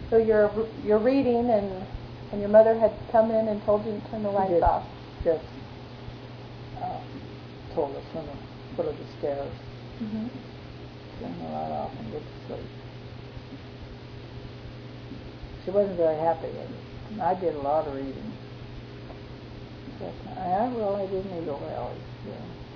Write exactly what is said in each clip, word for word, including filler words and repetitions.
So you're you're reading, and and your mother had come in and told you to turn the lights Just, off. just uh, told us from the foot of the stairs, Mm-hmm. turn the light off and get to sleep. She wasn't very happy with it. I did a lot of reading. But I really didn't Eagle Valley. Yeah.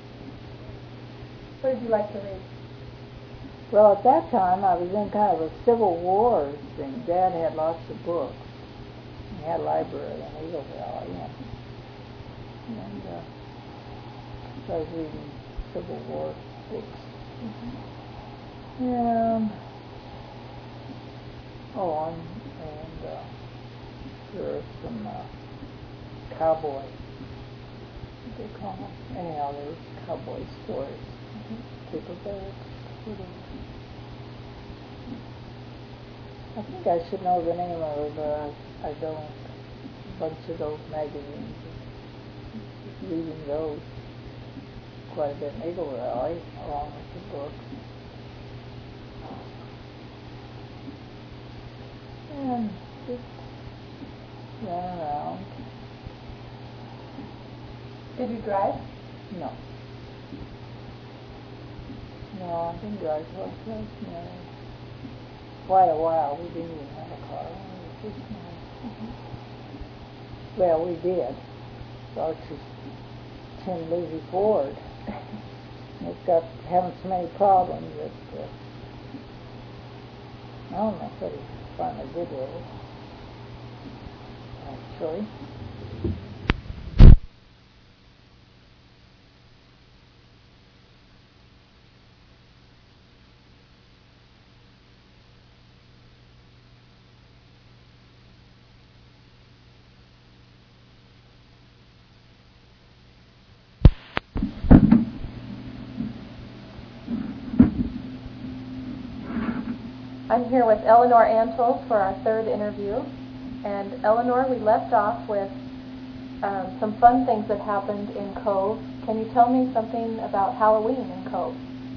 What did you like to read? Well, at that time, I was in kind of a Civil War thing. Dad had lots of books. He had a library in Eagle Valley. And, and uh, so I was reading Civil War books. Mm-hmm. And, oh, and, and uh, there were some uh, cowboy, what do they call them? Anyhow, there was cowboy stories. Mm-hmm. Paperbacks. I think I should know the name of it, but I, I don't. A bunch of those magazines. Reading those quite a bit in Eagle Valley, along with the books. And just ran around. Did you drive? No. No, I didn't drive horse race, no. Quite a while, we didn't even have a car. It was just nice. Mm-hmm. Well, we did. Archie's tin Lizzie Ford. It's got having so many problems that uh, I don't know what he finally did with it. Actually. I'm here with Eleanor Antle for our third interview. And Eleanor, we left off with um, some fun things that happened in Cove. Can you tell me something about Halloween in Cove?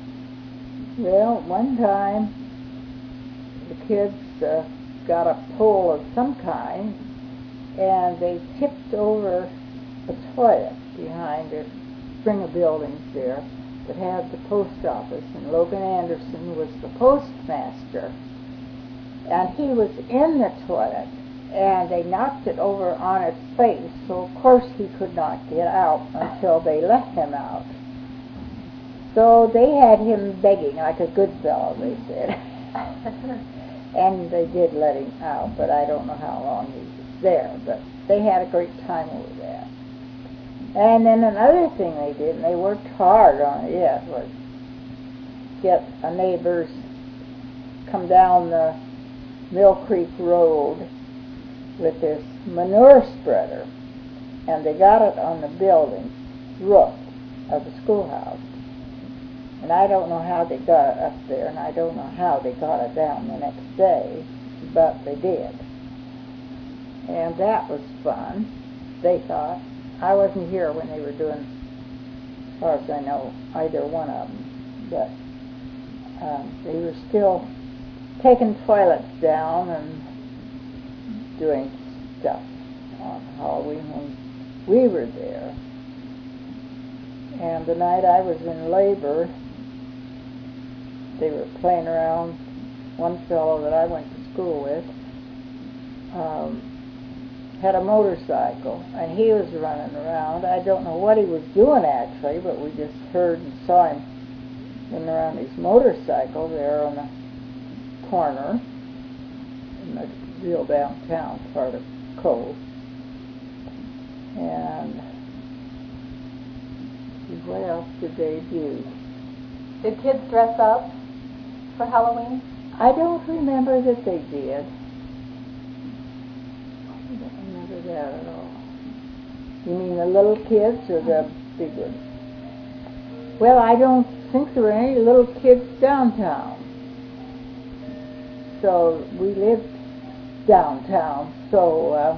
Well, one time the kids uh, got a pole of some kind and they tipped over a toilet behind a string of buildings there that had the post office, and Logan Anderson was the postmaster. And he was in the toilet, and they knocked it over on its face, so of course he could not get out until they let him out. So they had him begging like a good fellow, they said. And they did let him out, but I don't know how long he was there, but they had a great time over that. And then another thing they did, and they worked hard on it, yeah, was get a neighbor's come down the Mill Creek Road with this manure spreader, and they got it on the building roof of the schoolhouse. And I don't know how they got it up there, and I don't know how they got it down the next day, but they did. And that was fun, they thought. I wasn't here when they were doing, as far as I know, either one of them, but um, they were still taking toilets down and doing stuff on Halloween when we were there. And the night I was in labor, they were playing around. One fellow that I went to school with um, had a motorcycle, and he was running around. I don't know what he was doing actually, but we just heard and saw him running around his motorcycle there on the corner in the real downtown part of Cove. And what else did they do? Did kids dress up for Halloween? I don't remember that they did. I don't remember that at all. You mean the little kids or the big ones? Well, I don't think there were any little kids downtown. So we lived downtown, so uh,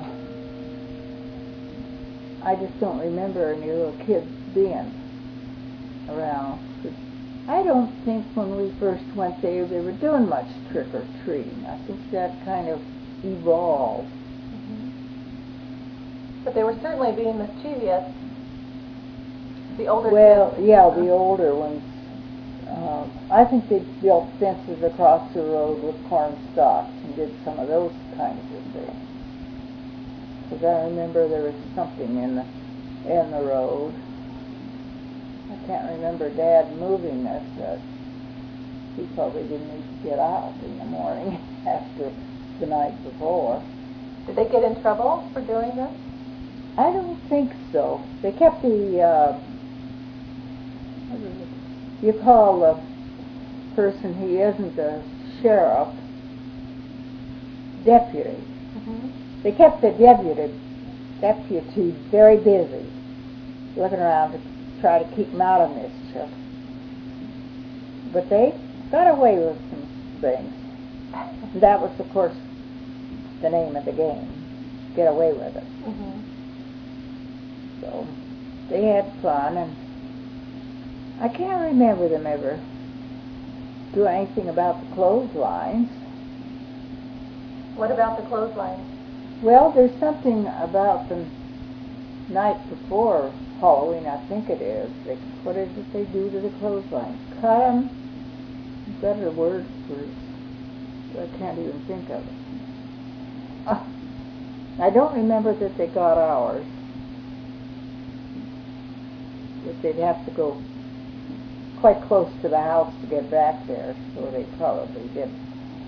I just don't remember any little kids being around. I don't think when we first went there they were doing much trick-or-treating. I think that kind of evolve. Mm-hmm. But they were certainly being mischievous. The older Well, kids. yeah, the older ones. Um, I think they built fences across the road with corn stalks and did some of those kinds of things. Because I remember there was something in the in the road. I can't remember Dad moving us, but he probably didn't need to get out in the morning after the night before. Did they get in trouble for doing this? I don't think so. They kept the, uh, what is it? You call the person who isn't the sheriff, deputy. Mm-hmm. They kept the deputy, deputy very busy, looking around to try to keep them out of mischief. But they got away with some things. That was, of course, the name of the game. Get away with it. Mm-hmm. So they had fun, and I can't remember them ever do anything about the clotheslines. What about the clotheslines? Well, there's something about the night before Halloween, I think it is. They, what is it they do to the clotheslines? Cut them? Is that a word for it? I can't even think of it. Uh, I don't remember that they got ours. But they'd have to go quite close to the house to get back there, so they probably didn't.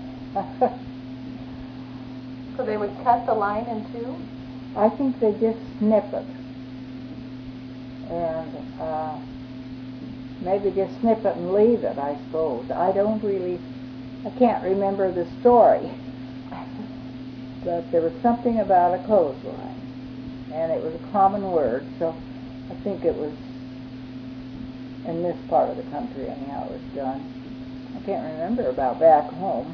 So they would cut the line in two? I think they just snip it. And uh, maybe just snip it and leave it, I suppose. I don't really, I can't remember the story. But there was something about a clothesline. And it was a common word, so I think it was in this part of the country anyhow it was done. I can't remember about back home.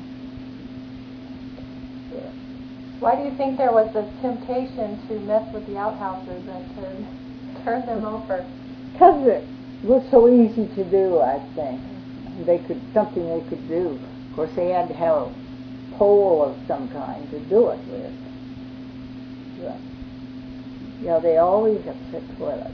Yeah. Why do you think there was this temptation to mess with the outhouses and to turn them over? Because it was so easy to do, I think. They could, something they could do. Of course, they had to have a pole of some kind to do it with. But, you know, they always upset toilets.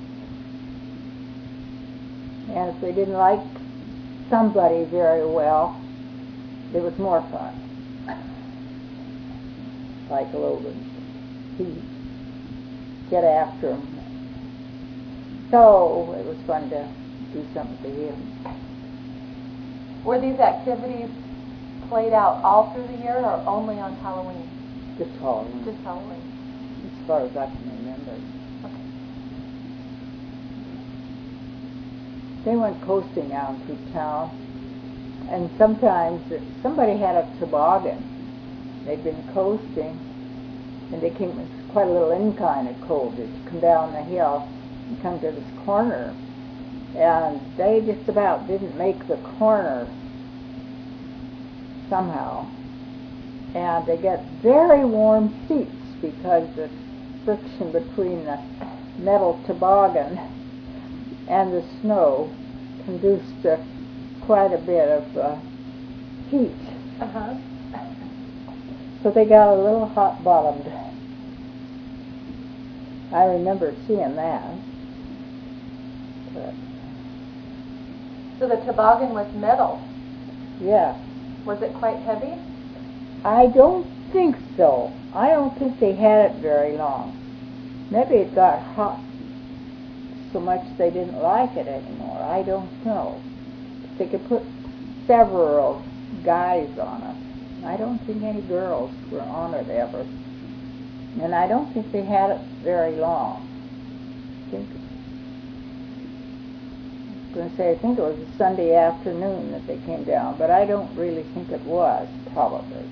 And if they didn't like somebody very well, it was more fun. Like Logan. He'd get after him. So it was fun to do something to him. Were these activities played out all through the year or only on Halloween? Just Halloween. Just Halloween. As far as I can remember. Okay. They went coasting out through town, and sometimes somebody had a toboggan. They'd been coasting, and they came, it's quite a little incline at Colditch, come down the hill and come to this corner, and they just about didn't make the corner somehow, and they got very warm seats because the friction between the metal toboggan and the snow conduced to quite a bit of uh, heat. Uh-huh. So they got a little hot-bottomed. I remember seeing that. But, So the toboggan was metal. yeah. Was it quite heavy? I don't think so. I don't think they had it very long. Maybe it got hot so much they didn't like it anymore. I don't know. They could put several guys on it. I don't think any girls were on it ever. And I don't think they had it very long. I think, I was going to say, I think it was a Sunday afternoon that they came down, but I don't really think it was, probably.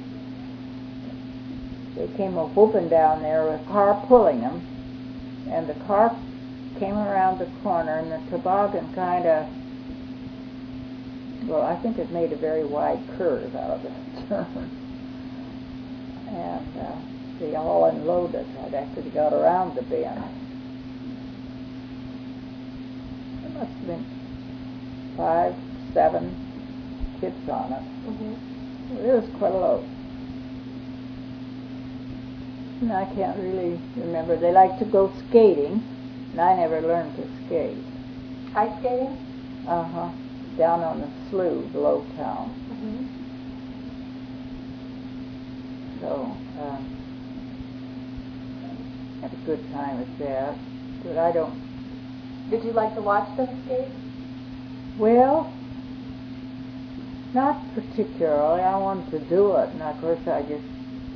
They came a whooping down there with a car pulling them, and the car came around the corner, and the toboggan kind of, well, I think it made a very wide curve out of the turn. And uh, they all unloaded right after they got around the bend. There must have been five, seven kids on it. Mm-hmm. It was quite a load. And I can't really remember. They like to go skating, and I never learned to skate. Ice skating? Uh-huh. Down on the slough below town. Mm-hmm. So, um, had a good time with that. But I don't... Did you like to watch them skate? Well, not particularly. I wanted to do it, and of course I just...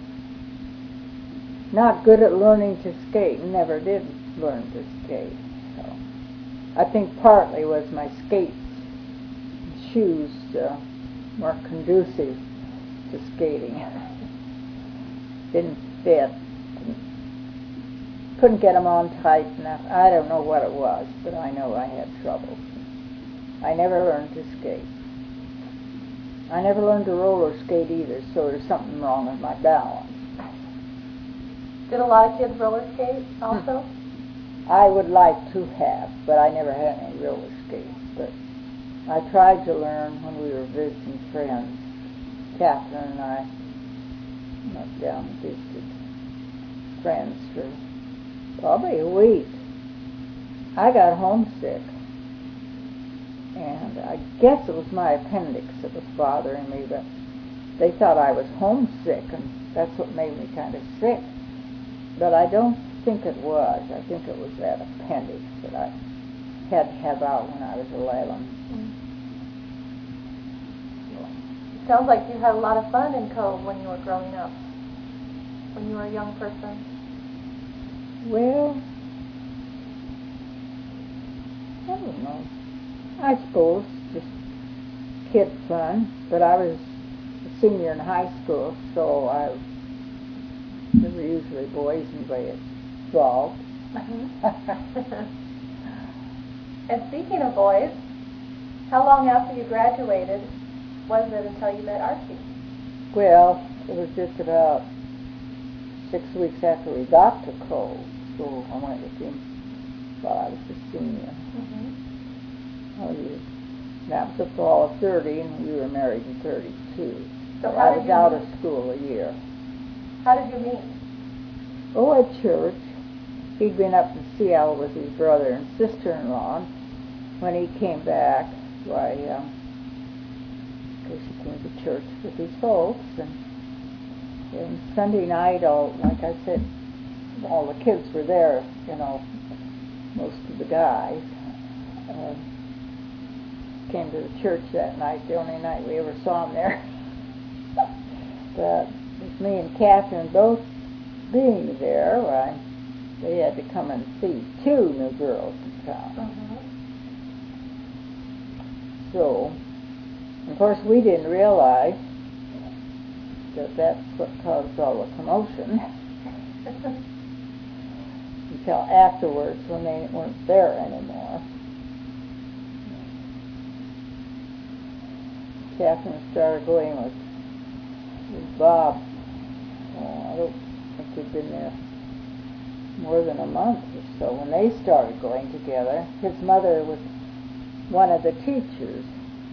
Not good at learning to skate, and never did learn to skate. So, I think partly was my skates and shoes uh, weren't conducive to skating. Didn't fit. Didn't, couldn't get them on tight enough. I don't know what it was, but I know I had trouble. I never learned to skate. I never learned to roller skate either, so there's something wrong with my balance. Did a lot of kids roller skate also? I would like to have, but I never had any roller skates. But I tried to learn when we were visiting friends. Catherine and I went down and visited friends for probably a week. I got homesick, and I guess it was my appendix that was bothering me, but they thought I was homesick, and that's what made me kind of sick. But I don't think it was. I think it was that appendix that I had to have out when I was eleven. Mm. Sounds like you had a lot of fun in Cove when you were growing up, when you were a young person. Well, I don't know. I suppose just kid fun. But I was a senior in high school, so I there were usually boys involved. Mm-hmm. And speaking of boys, how long after you graduated was it until you met Archie? Well, it was just about six weeks after we got to Cove, so I went with him while I was a senior. Mm-hmm. Oh, you, that was the fall of thirty, and we were married in thirty-two. So, so how I did was you out meet? of school a year. How did you meet? Oh, at church. He'd been up in Seattle with his brother and sister-in-law. When he came back, why, um, because he came to church with his folks, and, and Sunday night, all like I said, all the kids were there, you know, most of the guys. Uh, came to the church that night, the only night we ever saw him there. But with me and Catherine both being there, why, they had to come and see two new girls in town. Mm-hmm. So, of course, we didn't realize that that's what caused all the commotion until afterwards when they weren't there anymore. Catherine started going with, with Bob. Oh, I don't think they'd been there more than a month or so when they started going together. His mother was one of the teachers,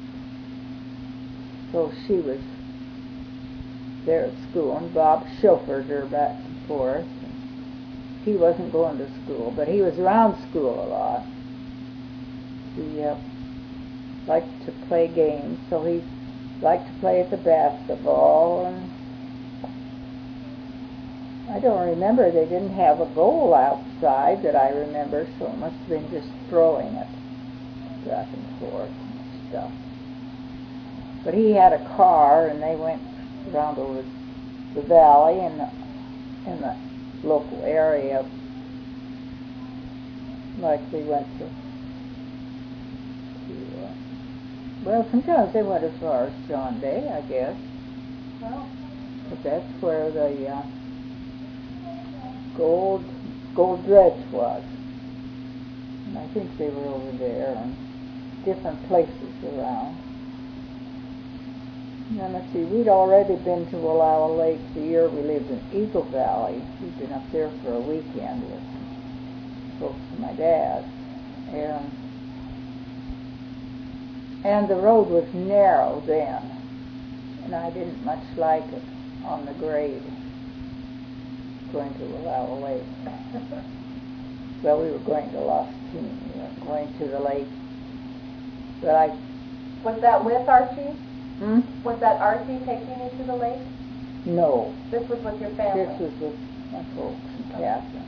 so she was there at school, and Bob chauffeured her back and forth. He wasn't going to school, but he was around school a lot. He uh, liked to play games, so he liked to play at the basketball, and I don't remember, they didn't have a goal outside that I remember, so it must have been just throwing it back and forth and stuff. But he had a car, and they went around over the valley and the, in the local area, like they went to, to uh, well, sometimes they went as far as John Day, I guess. Well, But that's where the uh, gold gold dredge was. And I think they were over there and different places around. And then let's see, we'd already been to Wallowa Lake the year we lived in Eagle Valley. We'd been up there for a weekend with folks from my dad. And and the road was narrow then, and I didn't much like it on the grade. going to Wallowa Lake. Well, we were going to Lost Team. We were going to the lake. But I... Was that with Archie? Hmm? Was that Archie taking you to the lake? No. This was with your family? This was with my folks and Catherine.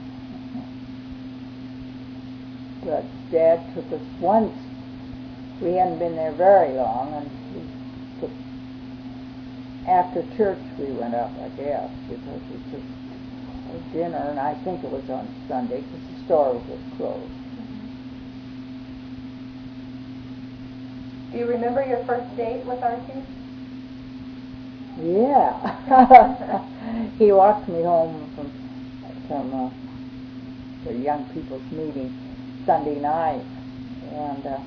But Dad took us once. We hadn't been there very long, and we took, after church we went up, I guess, because we took a dinner, and I think it was on Sunday, because the store was just closed. Do you remember your first date with Archie? Yeah. He walked me home from some uh, the young people's meeting Sunday night, and uh,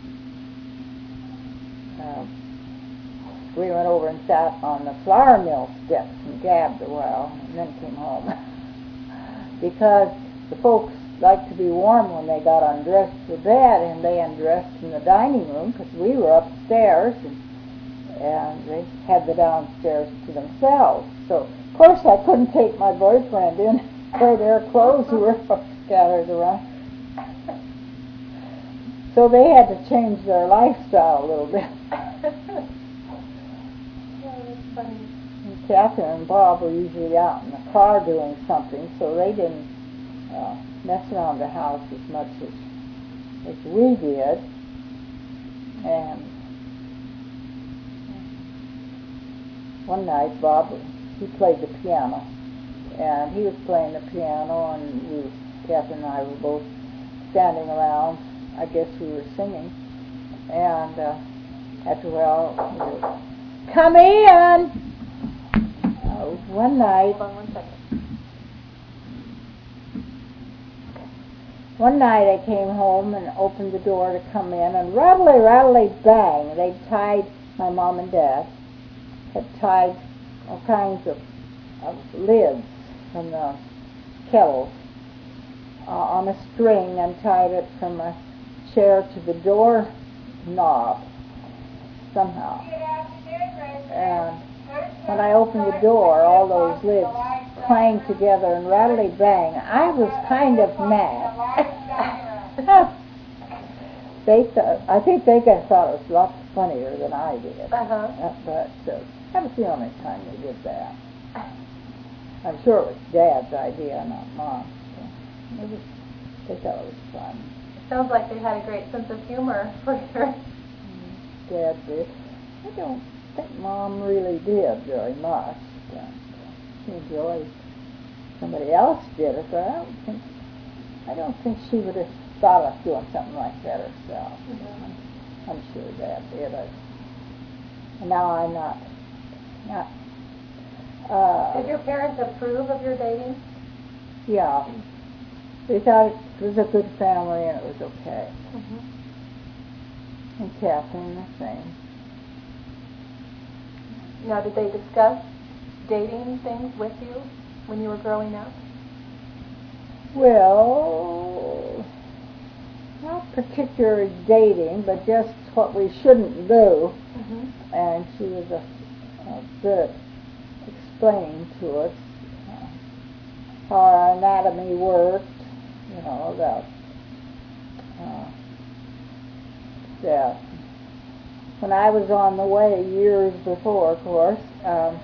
uh, we went over and sat on the flour mill steps and gabbed a while, and then came home. Because the folks liked to be warm when they got undressed for bed, and they undressed in the dining room because we were upstairs, and, and they had the downstairs to themselves. So, of course, I couldn't take my boyfriend in where their clothes were scattered around. So they had to change their lifestyle a little bit. Oh, that's funny. And Catherine and Bob were usually out in the car doing something, so they didn't uh, mess around the house as much as, as we did. And one night, Bob, he played the piano, and he was playing the piano, and we, Catherine and I were both standing around. I guess we were singing, and uh, after a while, we were, come in! Uh, one night, Hold on one second. one night I came home and opened the door to come in, and rattly, rattly, bang, they'd tied, my mom and dad had tied all kinds of, of lids from the kettles uh, on a string, and tied it from a chair to the door knob somehow. And when I opened the door, all those lids clanged together and rattly bang. I was kind of mad. They thought, I think they thought it was lots funnier than I did. Uh-huh. Uh, but uh, that was the only time they did that. I'm sure it was Dad's idea, not Mom's. So it was, they thought it was fun. Sounds like they had a great sense of humor for sure. Dad did. I don't think Mom really did very much. But she enjoyed somebody else did it, but I don't think I don't think she would have thought of doing something like that herself. Mm-hmm. I'm, I'm sure Dad did it. And now I'm not. not uh, Did your parents approve of your dating? Yeah. They thought it was a good family and it was okay. Mm-hmm. And Catherine the same. Now, did they discuss dating things with you when you were growing up? Well, not particularly dating, but just what we shouldn't do. Mm-hmm. And she was a, a good explaining to us uh, how our anatomy worked. You know, about uh, that when I was on the way years before, of course, um,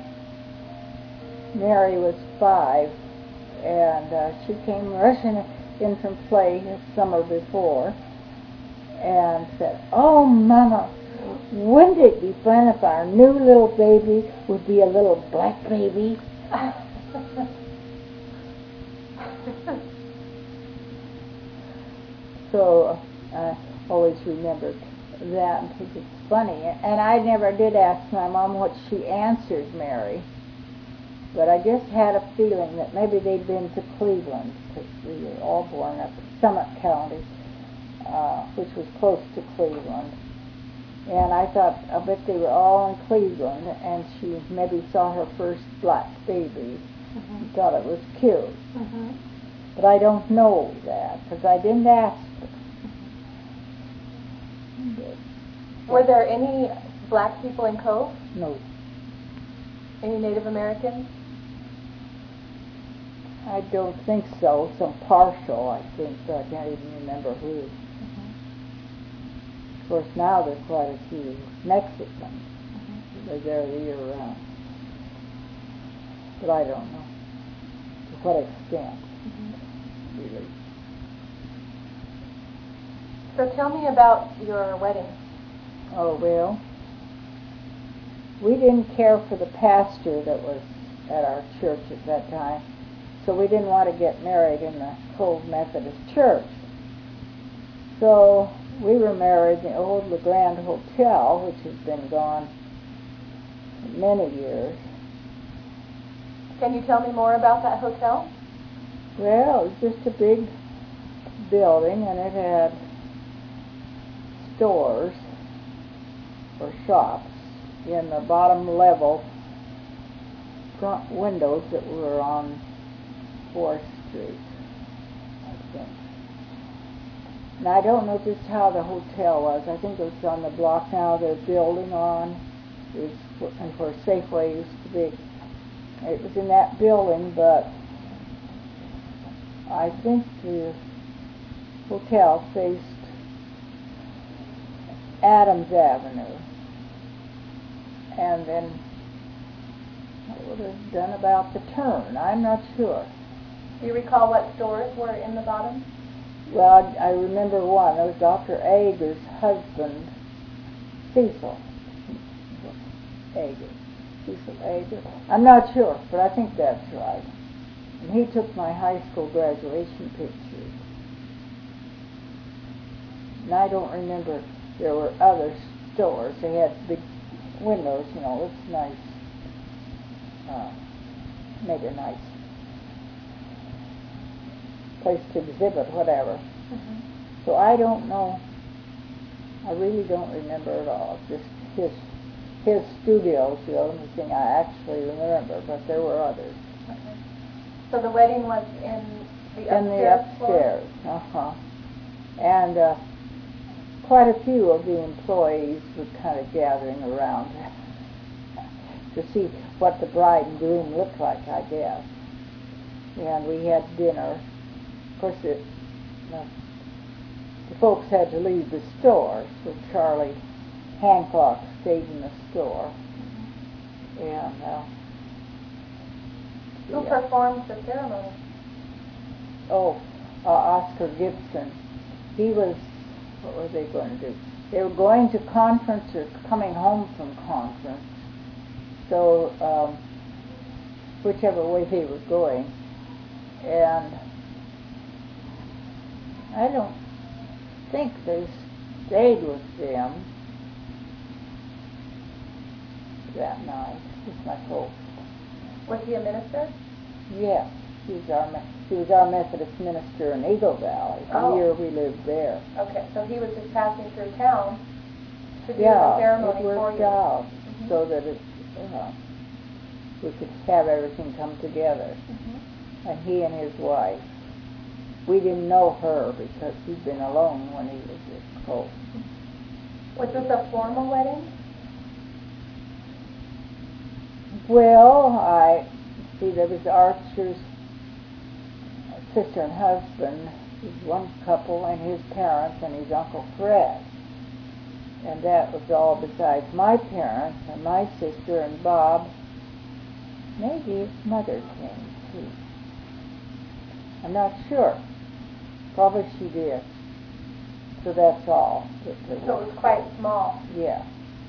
Mary was five, and uh, she came rushing in from play the summer before and said, "Oh, Mama, wouldn't it be fun if our new little baby would be a little black baby?" So I always remembered that and think it's funny. And I never did ask my mom what she answered Mary, but I just had a feeling that maybe they'd been to Cleveland, because we were all born up in Summit County, uh, which was close to Cleveland. And I thought, I bet they were all in Cleveland, and she maybe saw her first black baby mm-hmm. and thought it was cute. Mm-hmm. But I don't know that, because I didn't ask her. Were there any black people in Cove? No. Any Native Americans? I don't think so. Some partial, I think, but I can't even remember who. Mm-hmm. Of course, now there's quite a few Mexicans. Mm-hmm. They're there the year round. But I don't know to what extent, Mm-hmm. really. So tell me about your wedding. Oh, well, we didn't care for the pastor that was at our church at that time, so we didn't want to get married in the Cove Methodist Church. So we were married in the old Le Grand Hotel, which has been gone for many years. Can you tell me more about that hotel? Well, it was just a big building, and it had stores or shops in the bottom level front windows that were on fourth Street, I think. And I don't know just how the hotel was. I think it was on the block now they're building on, is where Safeway used to be. It was in that building, but I think the hotel faced Adams Avenue. And then it would have done about the turn. I'm not sure. Do you recall what stores were in the bottom? Well, I, I remember one. It was Doctor Ager's husband, Cecil Ager. Cecil Ager. I'm not sure, but I think that's right. And he took my high school graduation pictures. And I don't remember, there were other stores. They had big windows, you know, it's nice. Uh, made a nice place to exhibit, whatever. Mm-hmm. So I don't know. I really don't remember at all. Just his his studio's the only thing I actually remember, but there were others. Okay. So the wedding was in the upstairs In the upstairs, uh huh. And uh, quite a few of the employees were kind of gathering around to see what the bride and groom looked like, I guess. And we had dinner. Of course, it, uh, the folks had to leave the store, so Charlie Hancock stayed in the store. And uh, who yeah. performed the ceremony? Oh, uh, Oscar Gibson. He was, what were they going to do? They were going to conference or coming home from conference. So, um, whichever way they were going. And I don't think they stayed with them that night with my folks. Was he a minister? Yes, he was our he was our Methodist minister in Eagle Valley. The Oh. year we lived there. Okay, so he was just passing through town to do Yeah, the ceremony it for worked you. out Mm-hmm. so that it, uh, we could have everything come together. Mm-hmm. And he and his wife. We didn't know her because he'd been alone when he was at Cove. Was this a formal wedding? Well, I see there was Archer's sister and husband, his one couple, and his parents and his Uncle Fred. And that was all besides my parents and my sister and Bob. Maybe his mother came too. I'm not sure. Probably she did. So that's all. So it was quite small. Yeah.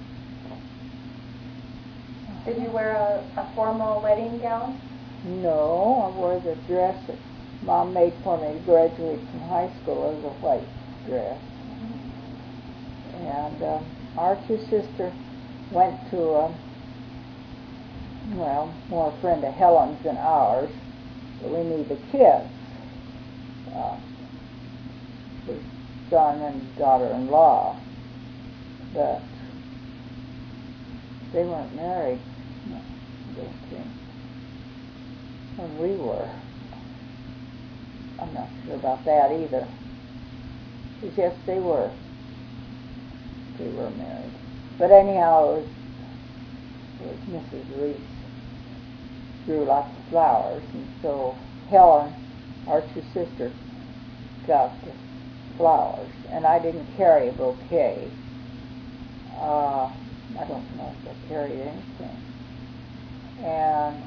Did you wear a, a formal wedding gown? No, I wore the dress that Mom made for me to graduate from high school. It was a white dress. Mm-hmm. And uh, Archie's sister went to, a, well, more a friend of Helen's than ours, but we knew the kids. Uh, his son and daughter-in-law. But they weren't married, no, I don't think. When we were. I'm not sure about that either. But yes, they were. They were married. But anyhow, it was, it was Missus Reese grew lots of flowers, and so Helen, Archie's sister, got the flowers, and I didn't carry a bouquet. Uh, I don't know if I carried anything. And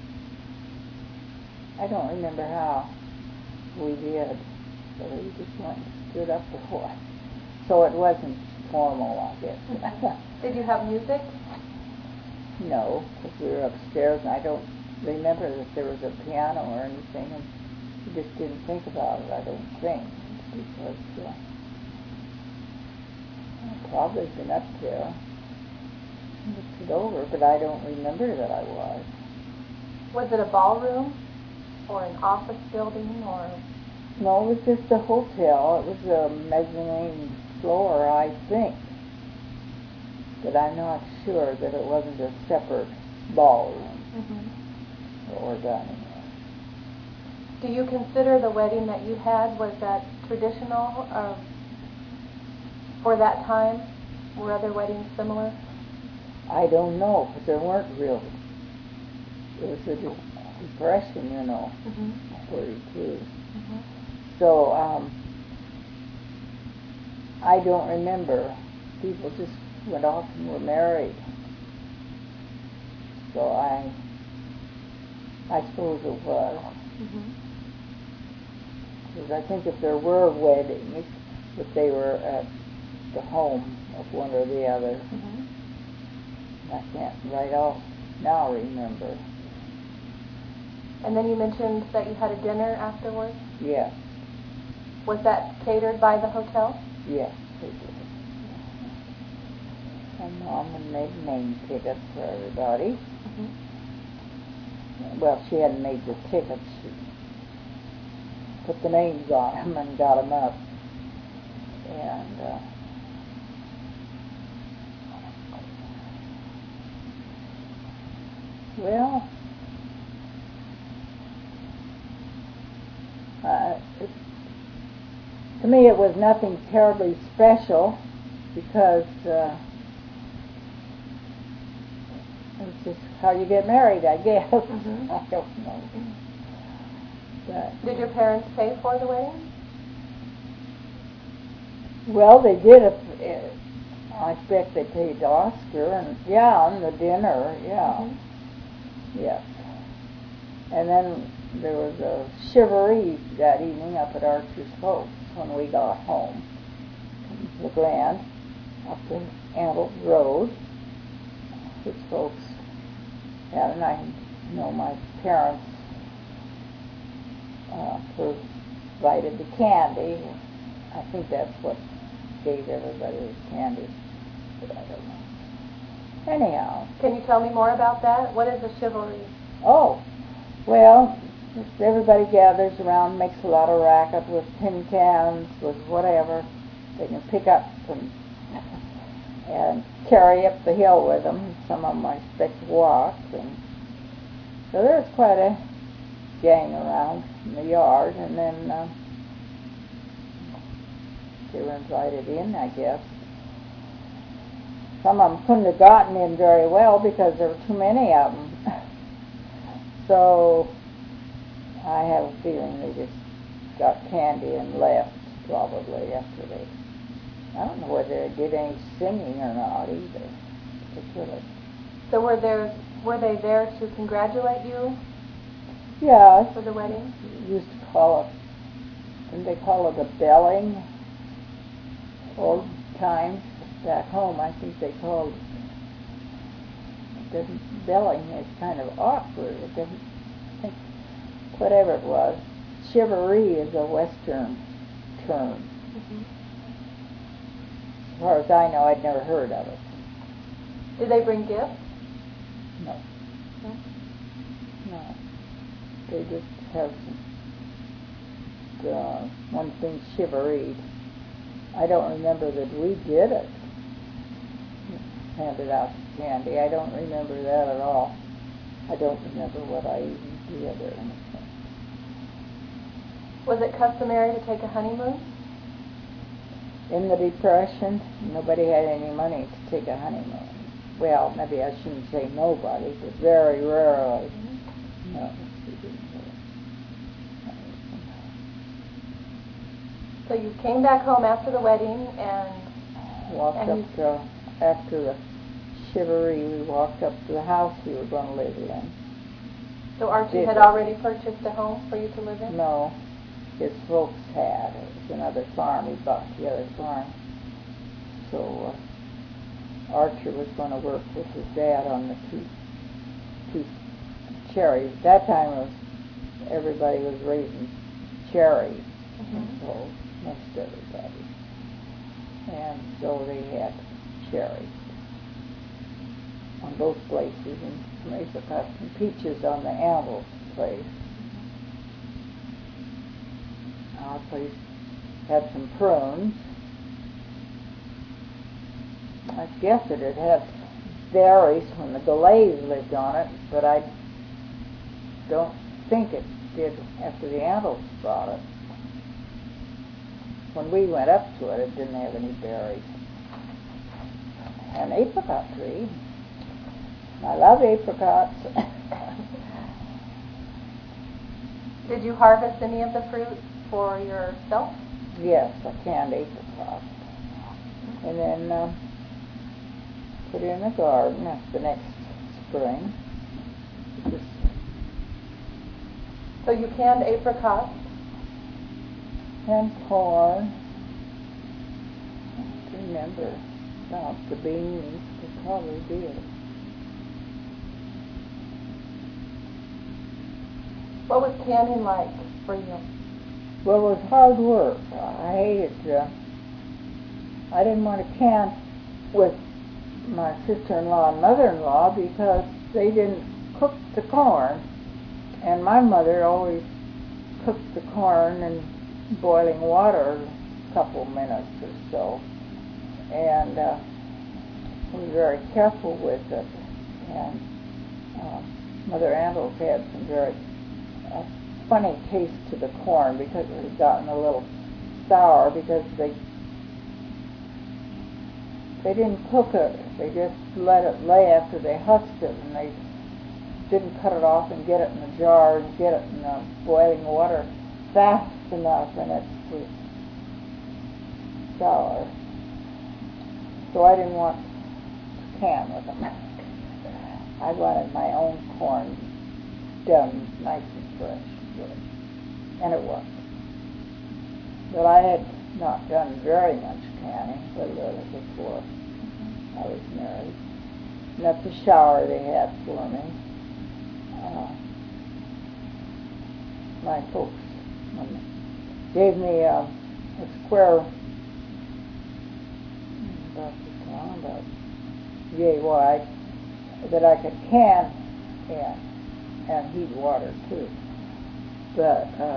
I don't remember how we did, but we just went and stood up or what. So it wasn't formal, I guess. Did you have music? No, because we were upstairs, and I don't remember that there was a piano or anything, and we just didn't think about it, I don't think, because uh, I'd probably been up there and looked it over, but I don't remember that I was. Was it a ballroom or an office building or? No, it was just a hotel. It was a mezzanine floor, I think. But I'm not sure that it wasn't a separate ballroom Mm-hmm. or dining room. Do you consider the wedding that you had, was that traditional uh, for that time? Were other weddings similar? I don't know, because there weren't really. It was a de- depression, you know, Mm-hmm. forty-two. Mm-hmm. So, um, I don't remember. People just went off and were married. So I, I suppose it was. Mm-hmm. Because I think if there were weddings, that they were at the home of one or the other. Mm-hmm. I can't right off now remember. And then you mentioned that you had a dinner afterwards. Yes, Was that catered by the hotel? yes, they did. And Mom had made name tickets for everybody. Mm-hmm. Well, she hadn't made the tickets. She put the names on them and got them up. And uh, well, uh, it, to me it was nothing terribly special because uh, it's just how you get married, I guess. Mm-hmm. I don't know. But, Did your parents pay for the wedding? well, they did. It, I expect they paid Oscar, and yeah, and the dinner, yeah, Mm-hmm. yes. And then there was a chivalry that evening up at Archer's folks when we got home from the Grand up the Antelope Road. His folks had, and I know my parents uh, provided the candy. I think that's what gave everybody the candy, but I don't know. Anyhow. Can you tell me more about that? What is a chivalry? Oh, well, just everybody gathers around, makes a lot of racket with tin cans, with whatever they can pick up and, and carry up the hill with them. Some of them, I expect, walk. And so there's quite a gang around in the yard, and then uh, they were invited in, I guess. Some of them couldn't have gotten in very well because there were too many of them. So I have a feeling they just got candy and left, probably, after they... I don't know whether they did any singing or not either, particularly. So were there were they there to congratulate you Yeah, for the wedding? used to call it, didn't they call it a belling? Old times back home, I think they called it. It doesn't, belling is kind of awkward. It doesn't, I think, whatever it was. Chivalry is a Western term. Mm-hmm. As far as I know, I'd never heard of it. Did they bring gifts? No. No. No. They just have the one thing, chivalry. I don't remember that we did it. Handed out candy. I don't remember that at all. I don't remember what I even did or anything. Was it customary to take a honeymoon? In the Depression, nobody had any money to take a honeymoon. Well, maybe I shouldn't say nobody, but very rarely. Mm-hmm. No, we didn't do it. So you came back home after the wedding and walked and up you, to, after the chivalry, we walked up to the house we were going to live in. So Archie Did had it. already purchased a home for you to live in? No, his folks had. It was another farm. He bought the other farm. So uh, Archer was going to work with his dad on the two, two cherries. At that time, it was, everybody was raising cherries. Mm-hmm. So most everybody. And so they had cherries on both places, and some apricots and peaches on the Ambles place. Our place had some prunes. I guess it had had berries when the Galays lived on it, but I don't think it did after the Ambles brought it. When we went up to it, it didn't have any berries. An apricot tree. I love apricots. Did you harvest any of the fruit for yourself? Yes, I canned apricots. And then uh, put it in the garden. That's the next spring. Just So you canned apricots. and corn. I don't remember about the beans. They probably did. What was canning like for you? Well, it was hard work. I hated. Uh, I didn't want to can with my sister-in-law and mother-in-law because they didn't cook the corn, and my mother always cooked the corn in boiling water a couple minutes or so, and uh, we were very careful with it. And uh, Mother Andles had some very uh, funny taste to the corn because it had gotten a little sour because they they didn't cook it. They just let it lay after they husked it, and they didn't cut it off and get it in the jar and get it in the boiling water fast enough, and it was sour. So I didn't want to can with them. I wanted my own corn done nice and fresh, good. And it was. But I had not done very much canning, but a little before I was married. And that's a shower they had for me. Uh, my folks um, gave me a, a square, about, about yay wide, that I could can in and heat water too. But uh,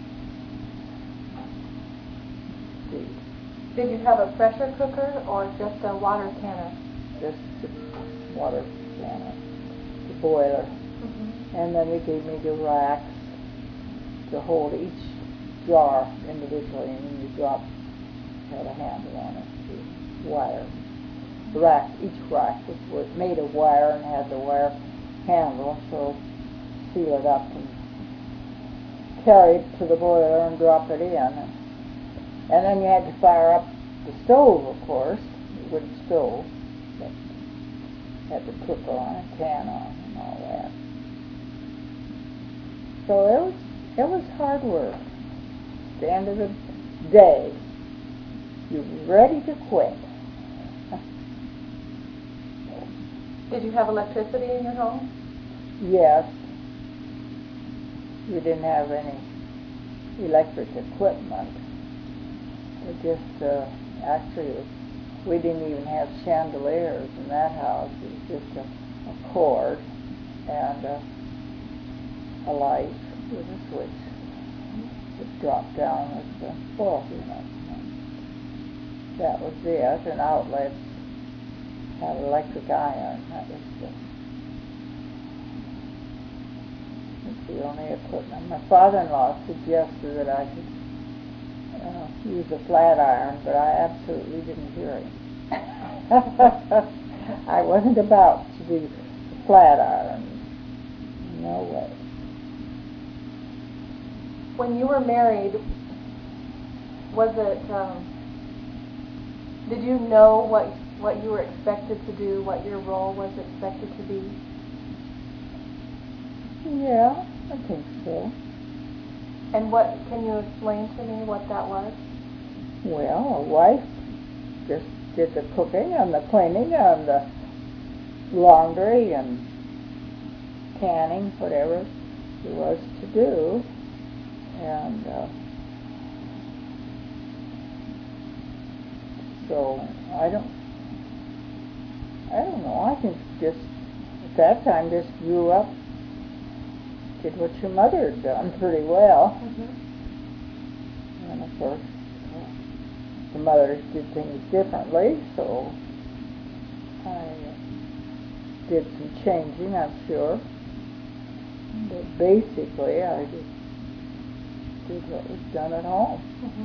Did you have a pressure cooker or just a water canner? just a water canner, the boiler. Mm-hmm. And then they gave me the racks to hold each jar individually, and then you drop, had a handle on it, the wire. The rack, each rack was, was made of wire and had the wire handle, so seal it up and carry it to the boiler and drop it in. And then you had to fire up the stove, of course, the wood stove, that had the cook on, a can on, and all that. So it was, it was hard work. At the end of the day, you were ready to quit. Did you have electricity in your home? Yes. We didn't have any electric equipment. It just, uh, actually, we didn't even have chandeliers in that house. It was just a, a cord and a, a light with a switch that dropped down with the bulb, you know. That was it, and outlets had electric iron. That was the, that's the only equipment. My father-in-law suggested that I could uh, use a flat iron, but I absolutely didn't hear him. I wasn't about to do flat iron. No way. When you were married, Was it, um, did you know what what you were expected to do, what your role was expected to be? Yeah, I think so. And what, can you explain to me what that was? Well, a wife just did the cooking and the cleaning and the laundry and canning, whatever it was to do. And uh, so I don't, I don't know. I think just at that time just grew up, did what your mother had done pretty well. Mm-hmm. And of course, uh, the mothers did things differently, so I uh, did some changing, I'm sure. But basically, I just did what was done at home.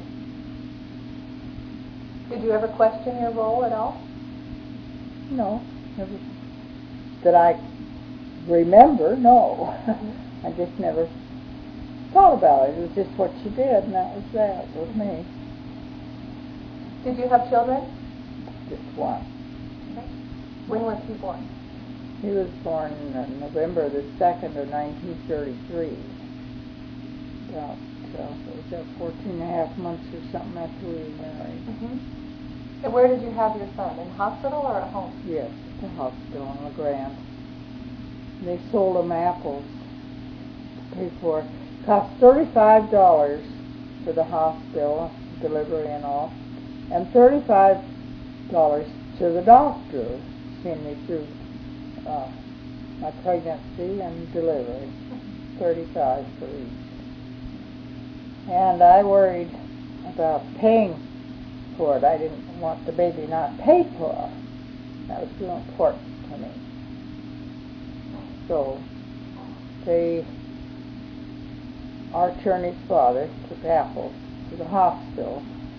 Mm-hmm. Did you ever question your role at all? No, never. That I remember, no. Mm-hmm. I just never thought about it. It was just what you did, and that was that with me. Did you have children? Just one. Okay. When was he born? He was born on November the second of nineteen thirty-three. About, uh, it was about fourteen and a half months or something after we were married. Mm-hmm. And where did you have your son? In hospital or at home? Yes, the hospital in La Grande. They sold him apples to pay for it. Cost thirty-five dollars for the hospital, delivery and all, and thirty-five dollars to the doctor, seeing me through uh, my pregnancy and delivery. thirty-five for each. And I worried about paying for it. I didn't want the baby not paid for. That was real important to me. So they, our attorney's father took Apple to the hospital.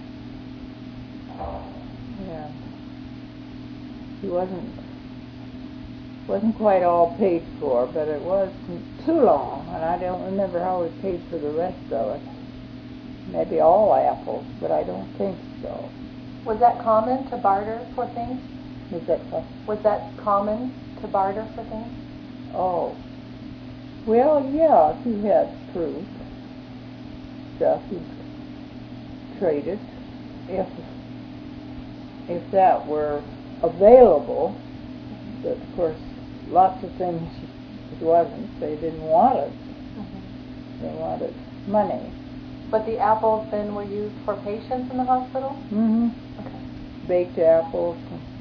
And he wasn't wasn't quite all paid for, but it wasn't too long, and I don't remember how we paid for the rest of it. Maybe all apples, but I don't think so. Was that common to barter for things? Was that what? Was that common to barter for things? Oh. Well, yeah, if you had proof, stuff, you'd trade it. If, if that were available, but of course, lots of things it wasn't. They didn't want it. Mm-hmm. They wanted money. But the apples then were used for patients in the hospital? Mm-hmm. Okay. Baked apples.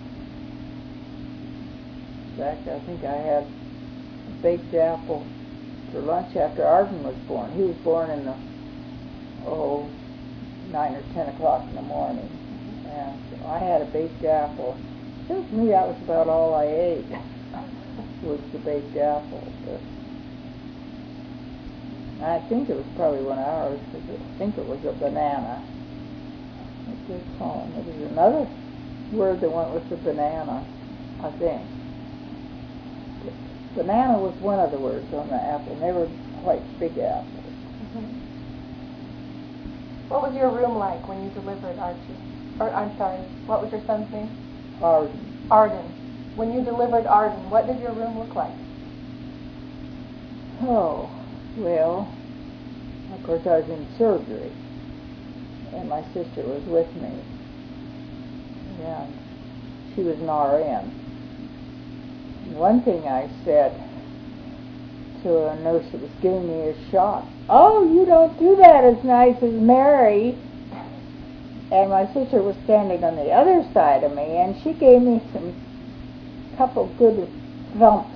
In fact, I think I had a baked apple for lunch after Arden was born. He was born in the, oh, nine or ten o'clock in the morning. And so I had a baked apple. Seems to me that was about all I ate, was the baked apple. But I think it was probably one of ours, because I think it was a banana. What did they call them? There was another word that went with the banana, I think. But banana was one of the words on the apple, and they were quite big apples. Mm-hmm. What was your room like when you delivered Archie? Or, I'm sorry, what was your son's name? Arden. Arden. When you delivered Arden, what did your room look like? Oh, well, of course I was in surgery, and my sister was with me, and she was an R N. And one thing I said to a nurse that was giving me a shot, "Oh, you don't do that as nice as Mary." And my sister was standing on the other side of me, and she gave me some couple good thumps.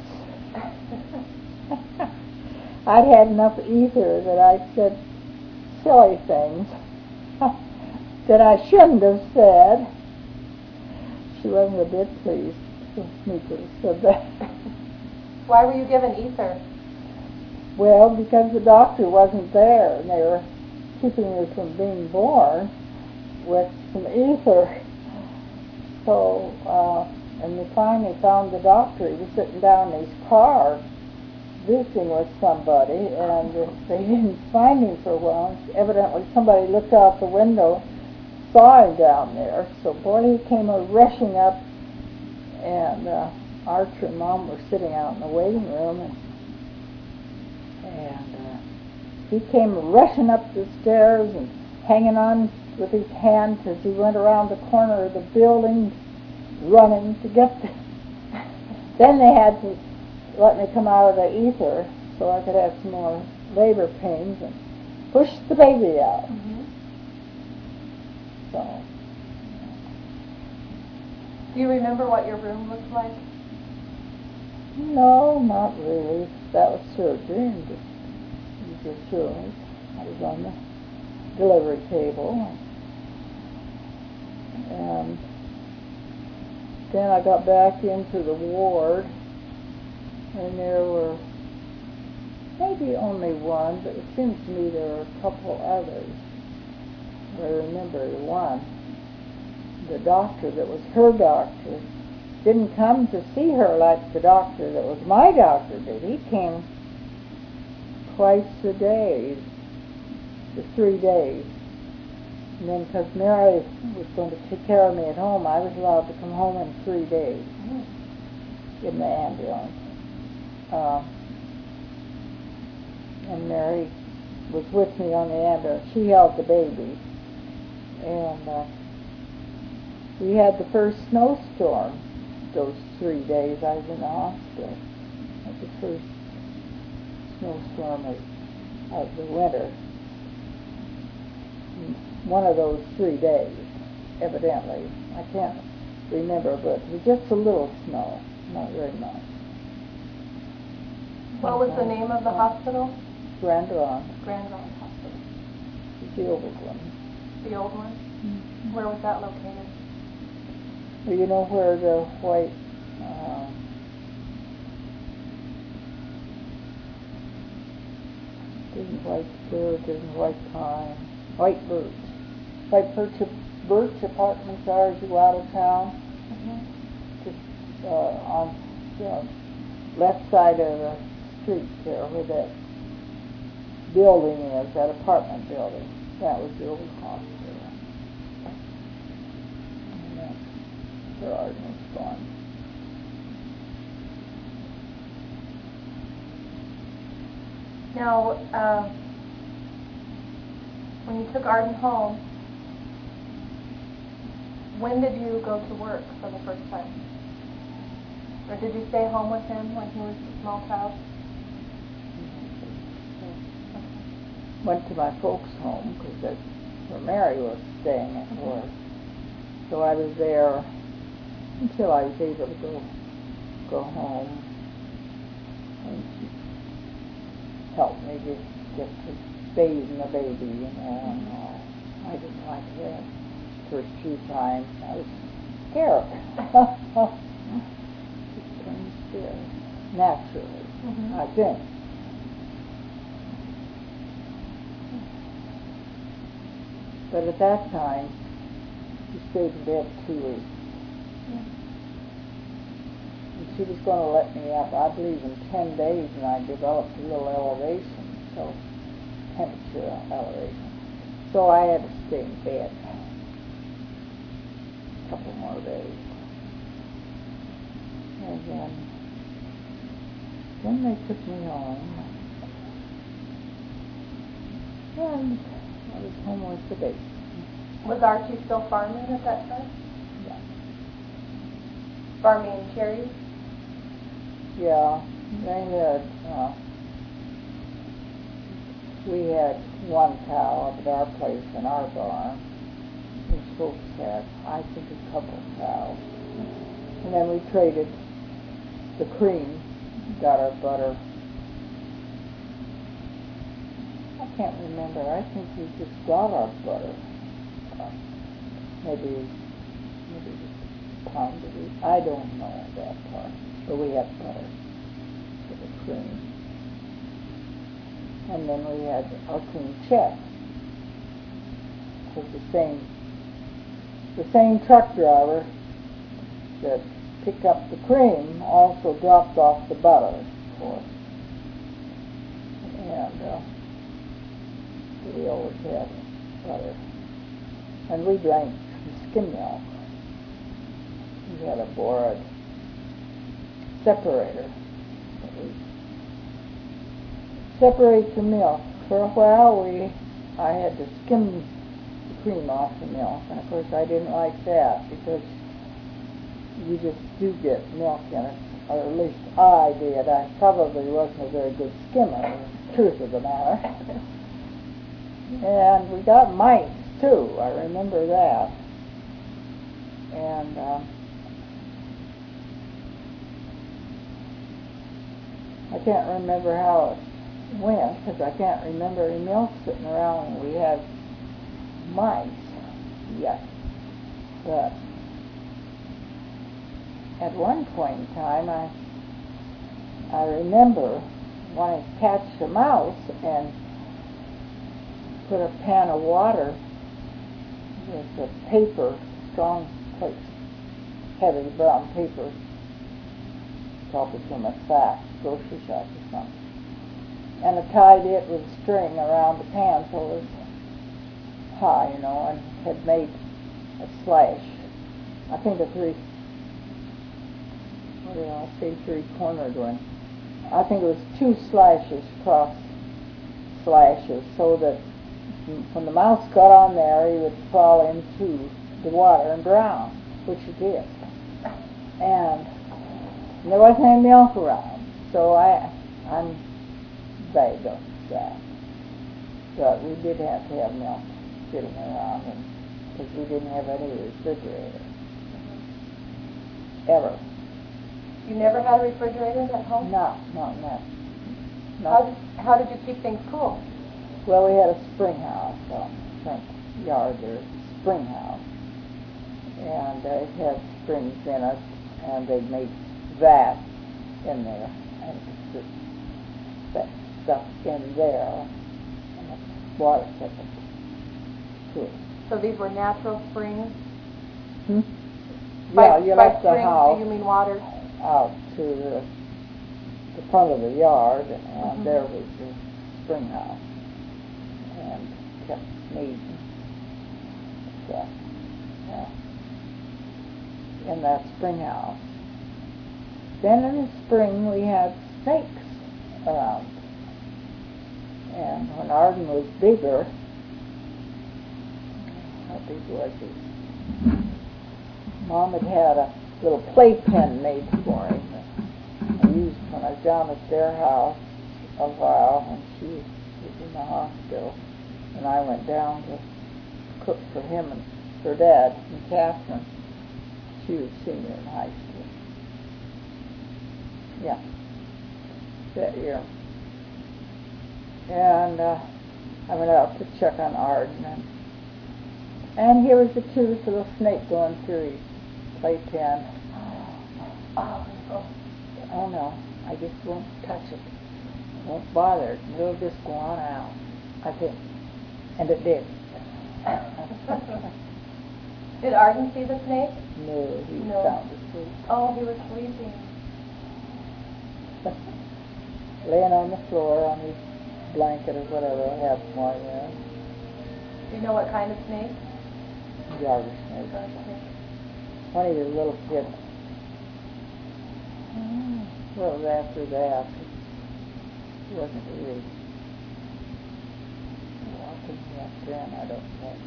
I'd had enough ether that I said silly things that I shouldn't have said. She wasn't a bit pleased with me to have said that. Why were you given ether? Well, because the doctor wasn't there, and they were keeping me from being born with some ether. So, uh, and we finally found the doctor. He was sitting down in his car visiting with somebody, and uh, they didn't find him for a while. Evidently somebody looked out the window saw him down there. So boy, he came a rushing up, and uh, Archer and Mom were sitting out in the waiting room, and, and uh, he came rushing up the stairs and hanging on with his hand as he went around the corner of the building, running to get the... Then they had to let me come out of the ether so I could have some more labor pains and push the baby out. Mm-hmm. So. Do you remember what your room looked like? No, not really. That was surgery and just, just surgery. I was on the delivery table. And then I got back into the ward, and there were maybe only one, but it seems to me there were a couple others. I remember the one. The doctor that was her doctor didn't come to see her like the doctor that was my doctor did. He came twice a day, for three days. And then because Mary was going to take care of me at home, I was allowed to come home in three days in the ambulance. Uh, and Mary was with me on the ambulance. She held the baby. And uh, we had the first snowstorm those three days I was in the hospital. That was the first snowstorm of, of the winter. One of those three days, evidently. I can't remember, but it was just a little snow, not very much. What was the name of the hospital? Grand Ronde. Grand Ronde Hospital. It's the old one. The old one? Mm-hmm. Where was that located? Well, you know where the white, uh, didn't white bird, didn't white pine, white birch. White birch, birch apartments are as you go out of town. Mm-hmm. Just uh, on the left side of the street there where that building is, that apartment building. That was the old hospital. And that's where Arden was gone. Now, uh, when you took Arden home, when did you go to work for the first time? Or did you stay home with him when he was a small child? Went to my folks' home because that's where Mary was staying at Mm-hmm. work. So I was there until I was able to go go home, and she helped me just get to bathing the baby, you know. And all. I didn't like that first few times. I was scared. Just plain scared, naturally, Mm-hmm. I think. But at that time, she stayed in bed two weeks. Yeah. And she was going to let me up, I believe, in ten days, and I developed a little elevation, so temperature elevation. So I had to stay in bed a couple more days. And then, then they took me home. And I was home with the baby. Was Archie still farming at that time? Yeah. Farming cherries? Yeah. They had, uh, we had one cow up at our place in our barn. His folks had, I think, a couple cows. And then we traded the cream, got our butter. I can't remember. I think we just got our butter. Uh, maybe, maybe just pounded it. I don't know that part. But we had butter for the cream. And then we had our cream check. Because the same, the same truck driver that picked up the cream also dropped off the butter for us. And uh, we always had butter. and we drank skim milk. We had a board separator. We separate the milk. For a while, we I had to skim the cream off the milk, and of course I didn't like that because you just do get milk in it, or at least I did. I probably wasn't a very good skimmer, the truth of the matter. And we got mice too. I remember that. And uh, I can't remember how it went because I can't remember any milk sitting around when we had mice yet. But at one point in time, I I remember wanting to catch a mouse and put a pan of water with a paper, strong, quite heavy brown paper, probably from a sack, grocery shop or something. And I tied it with string around the pan so it was high, you know, and had made a slash. I think a three, what did I say, three-cornered one. I think it was two slashes, cross slashes, so that when the mouse got on there, he would fall into the water and drown, which he did. And there wasn't any milk around, so I, I'm vague of that. But we did have to have milk sitting around, because we didn't have any refrigerator. Ever. You never had refrigerators at home? No, no, no. no. How did, how did you keep things cool? Well, we had a spring house, so front yard there's a spring house. And uh, it had springs in it, and they'd make vats in there, and put that stuff in there, and the water kept it cool. So these were natural springs? Hmm? By, Yeah, you by left the springs, house do you mean water? out to the, the front of the yard, and Mm-hmm. there was the spring house, and kept meat and stuff, yeah, in that spring house. Then in the spring we had snakes around, and when Arden was bigger, how big was he? Mom had had a little playpen made for him. I used when I was down at their house a while when she was in the hospital, and I went down to cook for him and for Dad and Catherine. She was senior in high school. Yeah, that year. And uh, I went out to check on Arden, and, and here was the tooth of a snake going through his playpen. Oh, oh, oh no, I just won't touch it. I won't bother it. It'll just go on out, I think. And it did. Did Arden see the snake? No, he No. found asleep. Oh, he was sleeping. Laying on the floor on his blanket or whatever I have for him there. Do you know what kind of snake? Garter snake. One of your little kids. Well, it was after that. It wasn't really walking yet then, I don't think.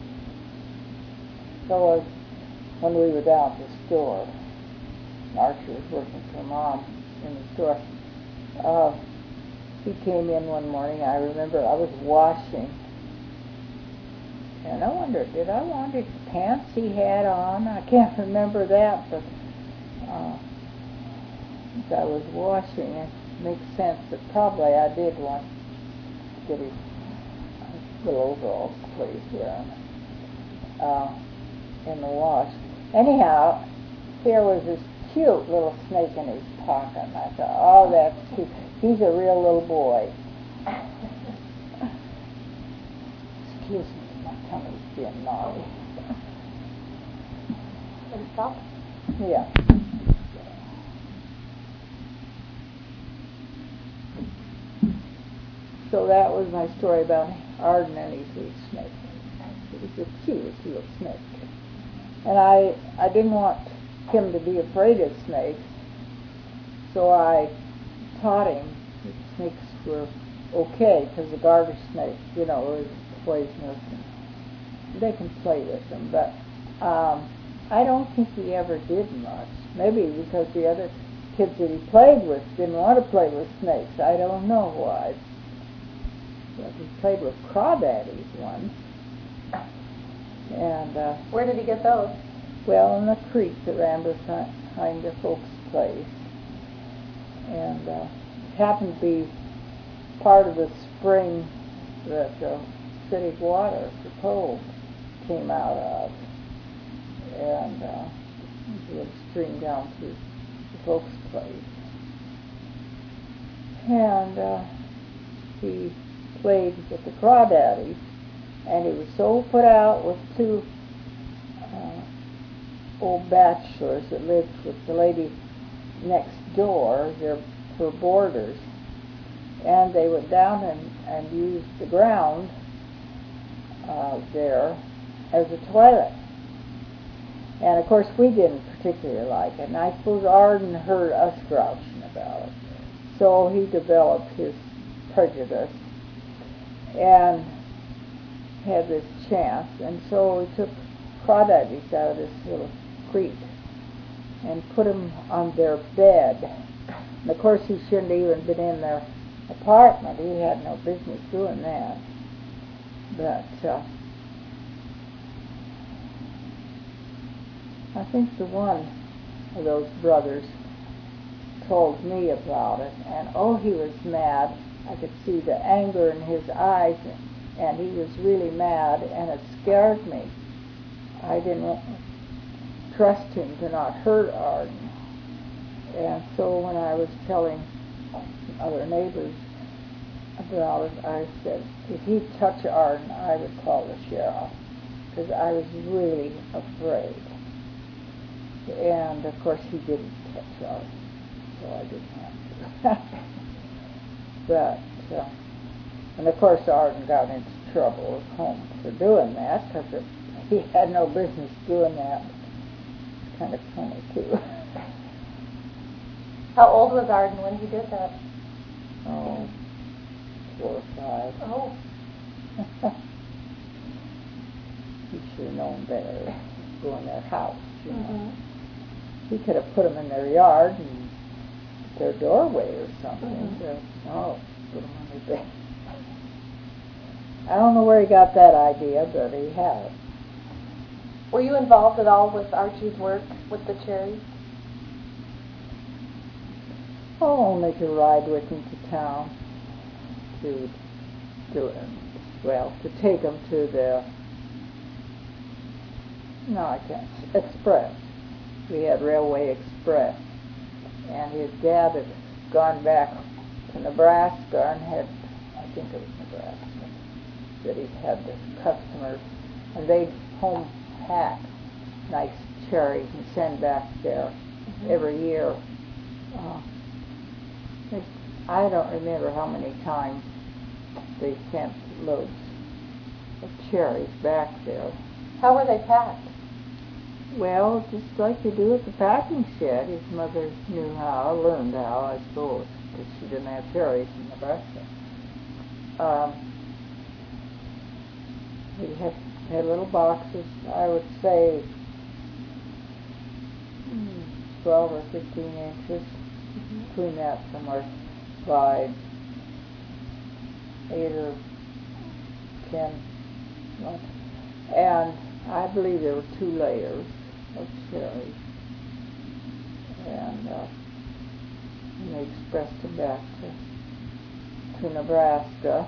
So uh, when we were down at the store, Archie was working for Mom in the store, uh, he came in one morning. I remember I was washing, and I wondered, did I wonder the pants he had on? I can't remember that, but uh, as I was washing, it makes sense that probably I did want to get his little overalls please here uh, in the wash. Anyhow, here was this cute little snake in his pocket, and I thought, oh, that's cute. He's a real little boy. Excuse me, my tummy's being naughty. Did it stop? Yeah. So that was my story about Arden and his sweet snake. was a cute little snake. And I, I didn't want him to be afraid of snakes, so I taught him that snakes were okay, because the garter snake, you know, is poisonous, and they can play with them. But um, I don't think he ever did much. Maybe because the other kids that he played with didn't want to play with snakes. I don't know why. But he played with crawdaddies once. And uh, where did he get those? Well, in the creek that ran behind the folks' place. And uh, it happened to be part of the spring that uh, city water for cold came out of. And uh, it would stream down to the folks' place. And uh, he played with the crawdaddies, and he was so put out with two uh, old bachelors that lived with the lady next door. They're her boarders, and they went down and, and used the ground uh, there as a toilet. And of course we didn't particularly like it, and I suppose Arden heard us grouching about it. So he developed his prejudice and had this chance, and so he took crawdaddies out of this little creek and put them on their bed. And of course he shouldn't have even been in their apartment. He had no business doing that. But uh, I think the one of those brothers told me about it, and oh, he was mad. I could see the anger in his eyes, and he was really mad, and it scared me. I didn't trust him to not hurt Arden. And so when I was telling other neighbors about it, I said, if he touched Arden, I would call the sheriff, because I was really afraid. And of course he didn't touch Arden, so I didn't have to. But, uh, and of course Arden got into trouble at home for doing that, because he had no business doing that. It's kind of funny too. How old was Arden when he did that? Oh, four or five. Oh. He should have known better to go in their house, you mm-hmm. know. He could have put them in their yard and their doorway or something. Mm-hmm. So, no, put them on their bed. I don't know where he got that idea, but he had it. Were you involved at all with Archie's work with the cherries? Oh, only to ride with him to town, to do it, well, to take him to the, no, I can't, Express. We had Railway Express, and his dad had gone back to Nebraska and had, I think it was Nebraska, that he had the customers, and they'd home pack nice cherries and send back there mm-hmm. every year. Uh, I don't remember how many times they sent loads of cherries back there. How were they packed? Well, just like you do at the packing shed. His mother knew how, learned how, I suppose, because she didn't have cherries in Nebraska. Um, we had, had little boxes, I would say, twelve or fifteen inches. Mm-hmm. Between that, somewhere by eight or ten months. And I believe there were two layers of cherries. And, uh, and they expressed it back to, to Nebraska.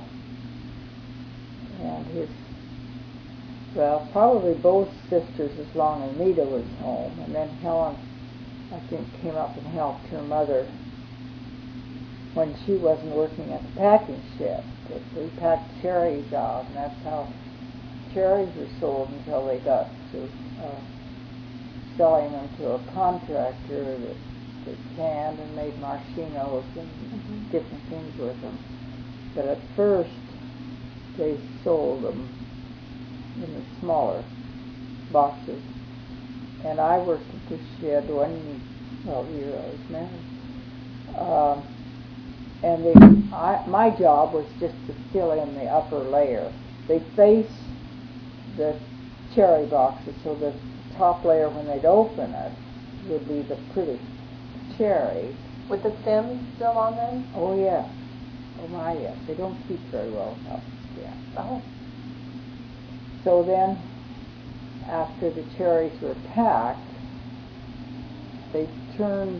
And his, well, probably both sisters as long as Nita was home. And then Helen, I think, came up and helped her mother when she wasn't working at the packing shed. But we packed cherries out, and that's how cherries were sold until they got to uh, selling them to a contractor that, that canned and made marshmallows and mm-hmm. different things with them. But at first, they sold them in the smaller boxes. And I worked at the shed one well, year I was married. Uh, and they, I, my job was just to fill in the upper layer. They face the cherry boxes, so the top layer, when they'd open it, would be the pretty cherries. With the stems still on them? Oh, yeah. Oh, my, yes. They don't keep very well up. Yeah. Oh. So then, after the cherries were packed, they turned,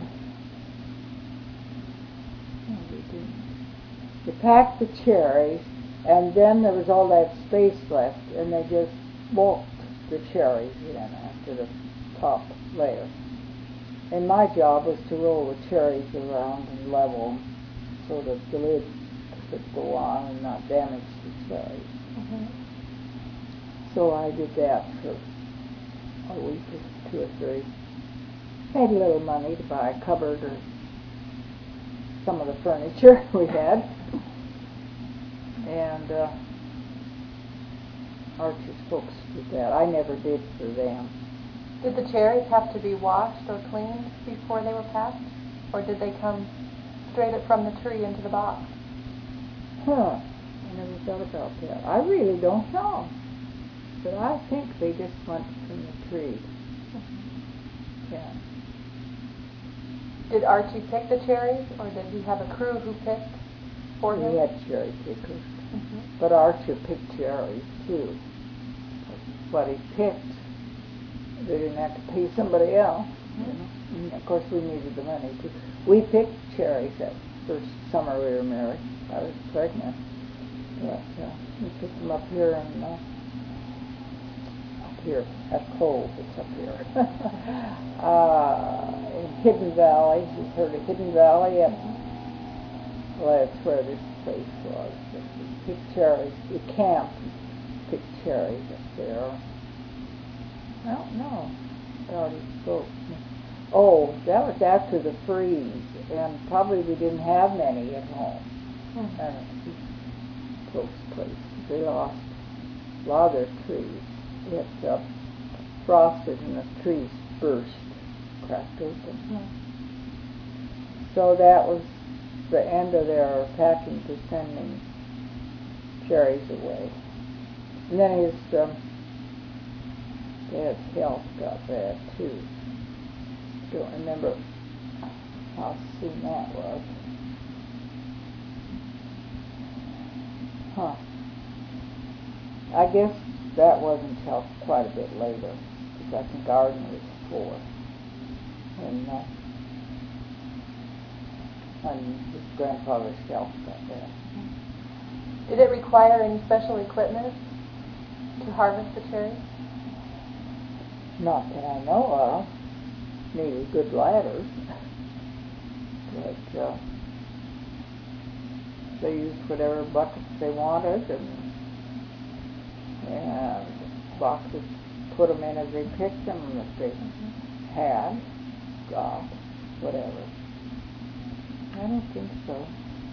oh, they didn't. They packed the cherries, and then there was all that space left, and they just walked the cherries in after the top layer. And my job was to roll the cherries around and level them so that the lid could go on and not damage the cherries. Mm-hmm. So I did that for a week or two or three. Made a little money to buy a cupboard or some of the furniture we had. And uh, Archer's folks did that. I never did for them. Did the cherries have to be washed or cleaned before they were packed? Or did they come straight up from the tree into the box? Huh. I never thought about that. I really don't know. But I think they just went from the tree. Yeah. Did Archie pick the cherries, or did he have a crew who picked for him? We had cherry pickers. Mm-hmm. But Archer picked cherries, too. What he picked, they didn't have to pay somebody else. Mm-hmm. You know? And of course, we needed the money, too. We picked cherries that first summer we were married. I was pregnant. But uh, we picked them up here in, uh, up here at Cove. It's up here. uh, in Hidden Valley. You've heard of Hidden Valley? Mm-hmm. Well, that's where this place was. We picked cherries. We camped and picked cherries up there. I don't know about his boat. Oh, that was after the freeze, and probably we didn't have many at home. Mm-hmm. And it's close place. They lost a lot of their trees. It uh, frosted and the trees burst, cracked open. Mm-hmm. So that was the end of their packing for sending cherries away. And then his um, dad's health got bad too. Don't remember how soon that was. Huh. I guess that wasn't until quite a bit later, because I think Arden was four. And uh, when his grandfather's health got bad. Did it require any special equipment to harvest the cherries? Not that I know of. Needed good ladders. But uh, they used whatever buckets they wanted, and, and boxes, put them in as they picked them, if they had, got, whatever. I don't think so.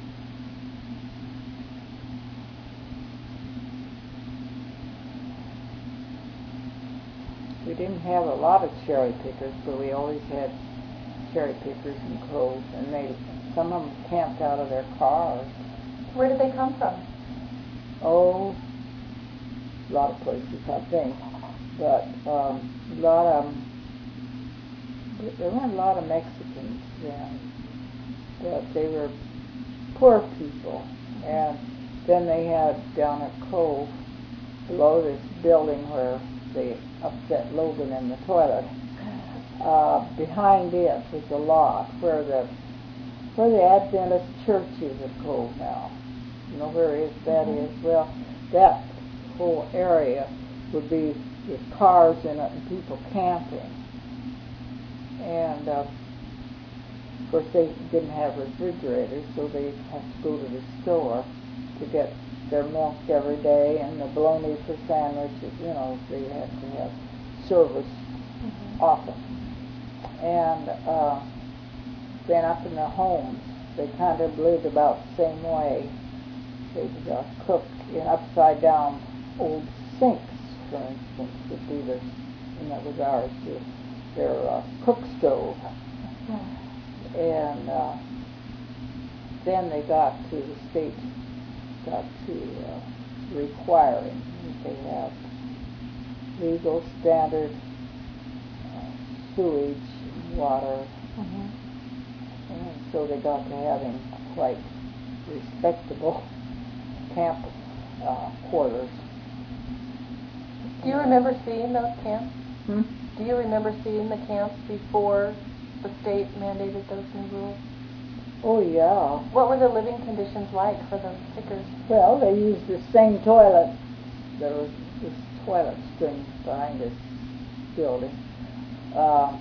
We didn't have a lot of cherry pickers, but we always had cherry pickers in Cove, and they some of them camped out of their cars. Where did they come from? Oh, a lot of places, I think, but um, a lot of them. There weren't a lot of Mexicans then, but they were poor people, and then they had down at Cove, below this building where they upset Logan in the toilet. Uh, behind it was a lot where the where the Adventist church is at Cove now. You know where is that mm-hmm. is? Well, that whole area would be with cars in it and people camping. And uh, of course they didn't have refrigerators, so they had to go to the store to get their milk every day and the bologna for sandwiches. You know, they had to have service mm-hmm. often. And uh, then up in their homes, they kind of lived about the same way. They'd uh, cook in upside down old sinks for instance, would be the, in that regard, to their uh, cook stove. Mm-hmm. And uh, then they got to, the state got to uh, requiring that they have legal standard uh, sewage and water. Mm-hmm. And so they got to having quite respectable camp uh, quarters. Do you remember seeing those camps? Hmm? Do you remember seeing the camps before the state mandated those new rules? Oh, yeah. What were the living conditions like for the pickers? Well, they used the same toilet. There was this toilet string behind this building. Uh,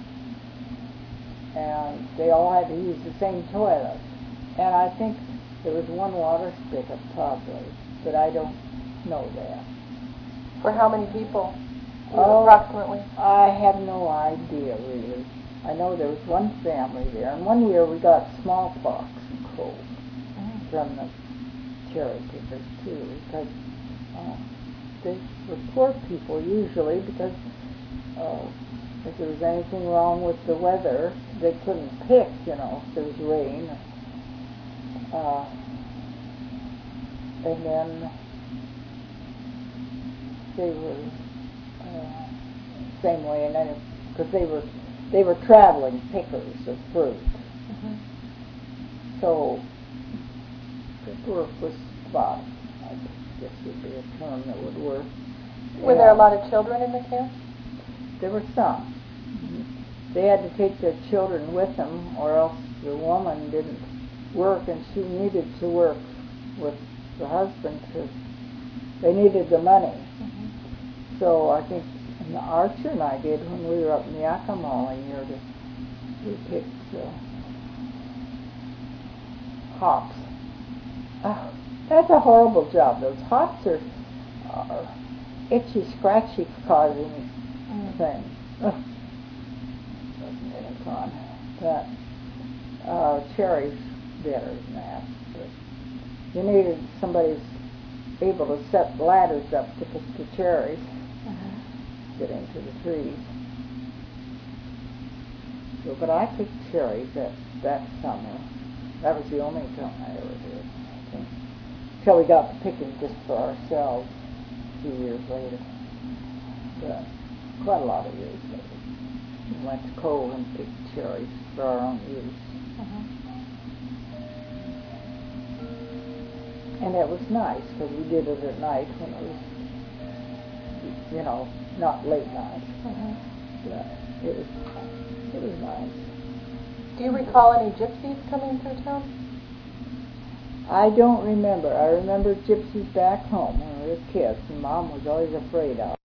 and they all had to use the same toilet. And I think there was one water spigot probably, but I don't know that. For how many people, Oh, approximately? I have no idea, really. I know there was one family there, and one year we got smallpox and cold mm. from the cherry pickers, too, because uh, they were poor people usually, because uh, if there was anything wrong with the weather, they couldn't pick, you know, if there was rain. Uh, and then they were uh, same way, and then because they were they were traveling pickers of fruit, mm-hmm. so the work was about, I guess would be a term that would work. Were there a lot of children in the camp? There were some. Mm-hmm. They had to take their children with them, or else the woman didn't work, and she needed to work with the husband to. They needed the money. Mm-hmm. So I think and Archer and I did when we were up in Yakima a year. To, we picked uh, hops. Oh, that's a horrible job. Those hops are, are itchy, scratchy causing mm. things. Oh. But uh, cherries better than that. But you needed somebody who's able to set ladders up to pick the cherries, uh-huh. get into the trees. So, but I picked cherries that, that summer. That was the only time I ever did, I think. Until we got to picking just for ourselves a few years later. But quite a lot of years later. We went to Cole and picked cherries for our own use. Uh-huh. And it was nice because we did it at night when it was, you know, not late night. Uh-huh. Yeah, it was, it was nice. Do you recall any gypsies coming through town? I don't remember. I remember gypsies back home when we were kids, and Mom was always afraid of.